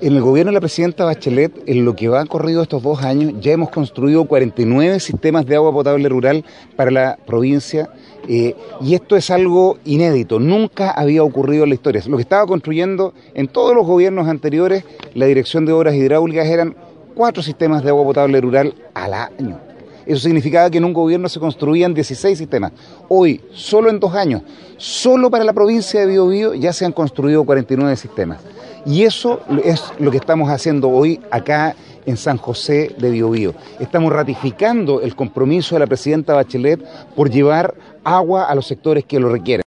En el gobierno de la presidenta Bachelet, en lo que va corrido estos 2 años, ya hemos construido 49 sistemas de agua potable rural para la provincia, y esto es algo inédito, nunca había ocurrido en la historia. Lo que estaba construyendo en todos los gobiernos anteriores, la Dirección de Obras Hidráulicas, eran 4 sistemas de agua potable rural al año. Eso significaba que en un gobierno se construían 16 sistemas. Hoy, solo en 2 años, solo para la provincia de Biobío ya se han construido 49 sistemas. Y eso es lo que estamos haciendo hoy acá en San José de Biobío. Estamos ratificando el compromiso de la presidenta Bachelet por llevar agua a los sectores que lo requieren.